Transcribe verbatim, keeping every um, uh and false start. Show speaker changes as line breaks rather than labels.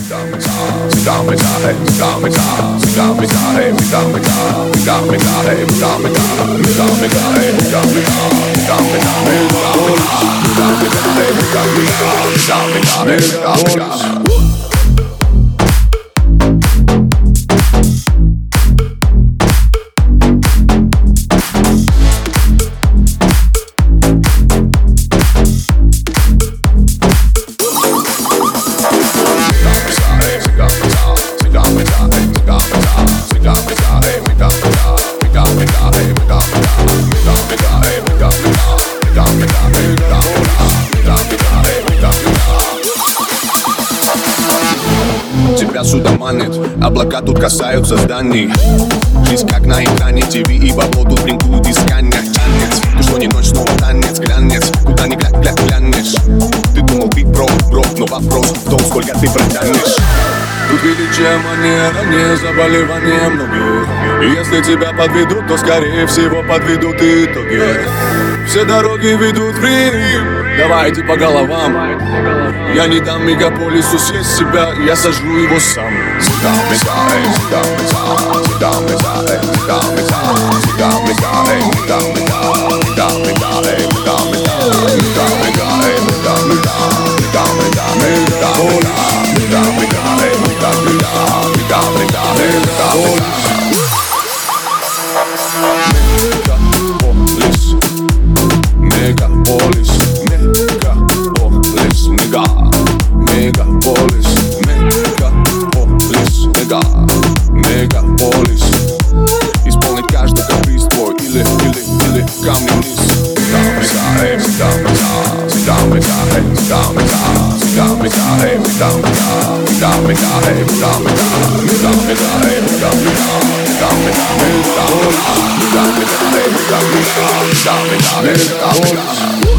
Тебя сюда манит, облака тут касаются зданий. Жизнь как на экране, ТВ и бабло тут блинкуют искания. Танец, ты что не ночь, снова танец, глянец. Куда ни глянь, глянь, глянешь. Ты думал биг бро, бро, но вопрос в том, сколько ты протянешь. Тут величие манера, не заболевание многих. И если тебя подведут, то скорее всего подведут и итоги. Все дороги ведут в Рим. Давайте по головам. Я не дам мегаполису съесть себя, я сожру его сам. Мегаполис, мегаполис, мега, мегаполис, мегаполис, мега, мегаполис. Исполнить каждый каприз твой или, или, или камни вниз. Мегаполис.